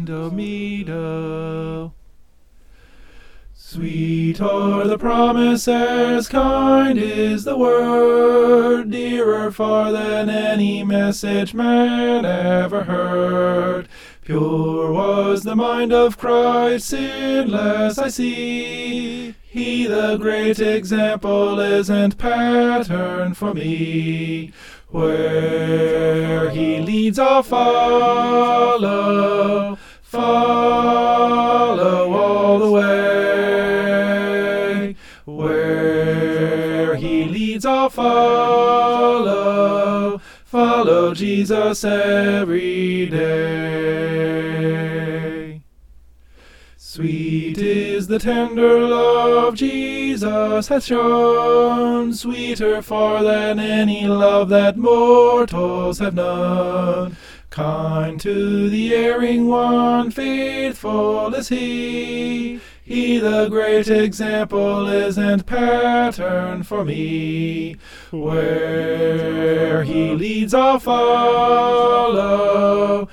Do-me-do. Sweet are the promises, kind is the word, dearer far than any message man ever heard. Pure was the mind of Christ, sinless I see. He the great example is and pattern for me. Where he leads I'll follow, follow all the way. Where he leads I'll follow, follow Jesus every day. Sweet is the tender love Jesus hath shown, sweeter far than any love that mortals have known. Kind to the erring one, faithful is he. He the great example is and pattern for me. Where he leads I'll follow,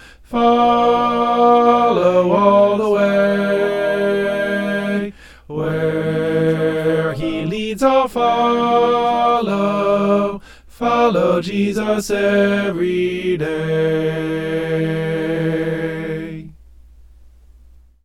follow all the way. Where he leads I'll follow, follow Jesus every day.